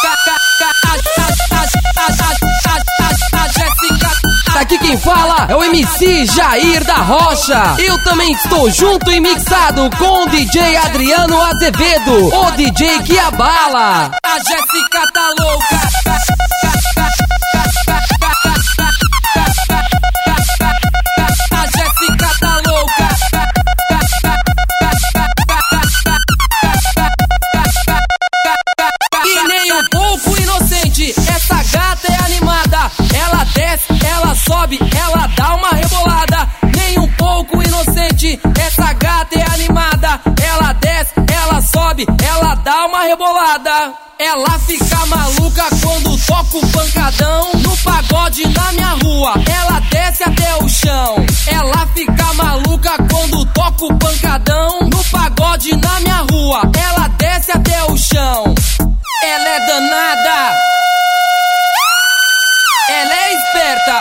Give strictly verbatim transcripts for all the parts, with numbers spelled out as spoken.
Aqui quem fala é o M C Jair da Rocha. Eu também estou junto e mixado com o D J Adriano Azevedo, o D J que abala. A Jéssica tá louca. A Jéssica tá louca. E nem um pouco inocente, essa gata é animada. Ela desce, ela sobe, ela dá uma rebolada. Nem um pouco inocente, essa gata é animada. Ela desce, ela sobe, ela dá uma rebolada. Ela fica maluca quando toca o pancadão no pagode na minha rua. Ela desce até o chão. Ela fica maluca quando toca o pancadão no pagode na minha rua. Ela desce até o chão. Ela é danada. Ela é esperta.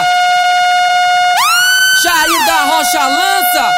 Jair da Rocha lança.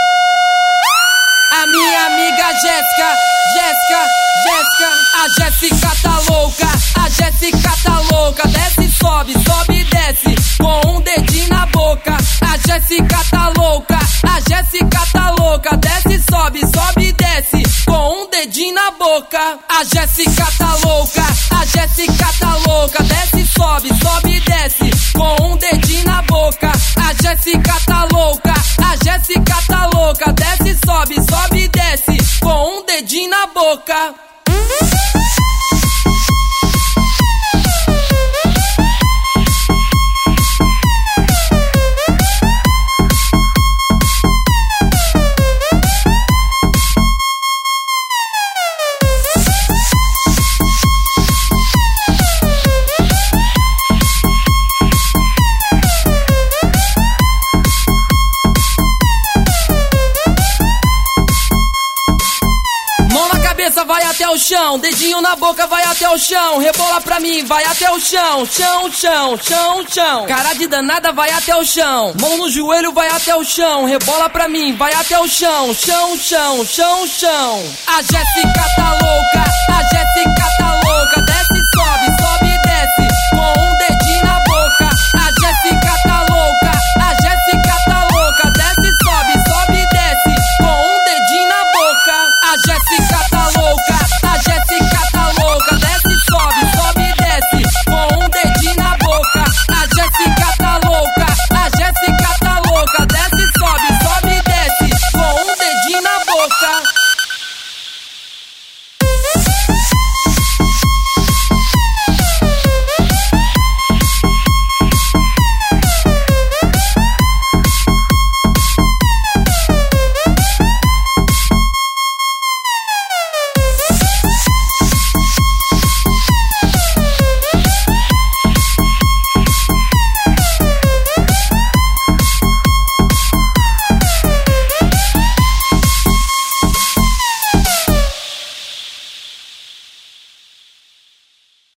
A minha amiga Jéssica, Jéssica, Jéssica. A Jéssica tá louca, a Jéssica tá louca. Desce, sobe, sobe e desce com um dedinho na boca. A Jéssica tá louca, a Jéssica tá louca. Desce, sobe, sobe e desce com um dedinho na boca. A Jéssica tá louca, a Jéssica tá louca. Desce, sobe, sobe e desce com um dedinho na boca. A Jéssica tá louca, a Jéssica tá louca. Desce, sobe, sobe e desce com um dedinho na boca. Vai até o chão, dedinho na boca, vai até o chão. Rebola pra mim, vai até o chão. Chão, chão, chão, chão. Cara de danada, vai até o chão. Mão no joelho, vai até o chão. Rebola pra mim, vai até o chão. Chão, chão, chão, chão. A Jéssica tá louca, a Jéssica tá louca.